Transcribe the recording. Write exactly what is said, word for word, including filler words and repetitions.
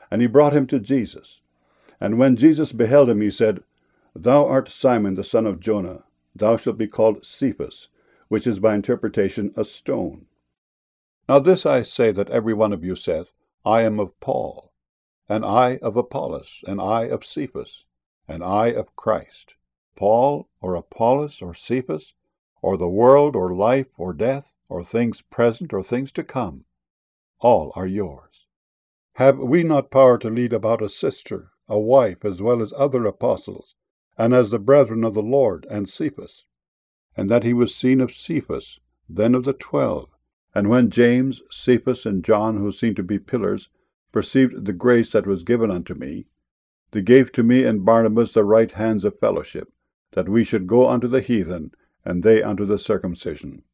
And he brought him to Jesus. And when Jesus beheld him, he said, Thou art Simon the son of Jonah. Thou shalt be called Cephas, which is by interpretation a stone. Now this I say, that every one of you saith, I am of Paul, and I of Apollos, and I of Cephas, and I of Christ. Paul, or Apollos, or Cephas, or the world, or life, or death, or things present, or things to come, all are yours. Have we not power to lead about a sister, a wife, as well as other apostles, and as the brethren of the Lord, and Cephas? And that he was seen of Cephas, then of the twelve. And when James, Cephas, and John, who seemed to be pillars, perceived the grace that was given unto me, they gave to me and Barnabas the right hands of fellowship, that we should go unto the heathen, and they unto the circumcision.